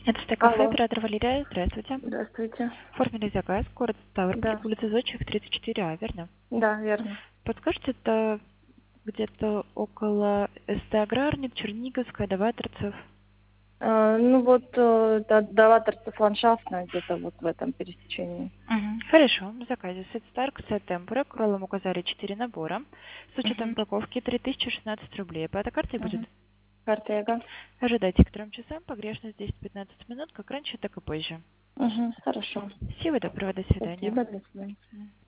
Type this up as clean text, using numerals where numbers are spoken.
Это Стек-кафе, Алло, оператор Валерия. Здравствуйте. здравствуйте. Оформили заказ, город Ставрополь, Да, улица Зодчих, 34А, верно? да, верно. Подскажите, это где-то около СТ Аграрник, Черниговская, Даваторцев? Ну вот, до Ватерсов ландшафтная где-то вот в этом пересечении. Мгм. Хорошо, в заказе сет Старк, сет Темпора, кролом указали 4 набора. С учетом Угу, упаковки 3016 рублей. По этой карте будет угу. Карта Яга. ожидайте к 3 часам, погрешность 10-15 минут, как раньше, так и позже. Угу, хорошо. Всего доброго, до свидания. Спасибо, до свидания.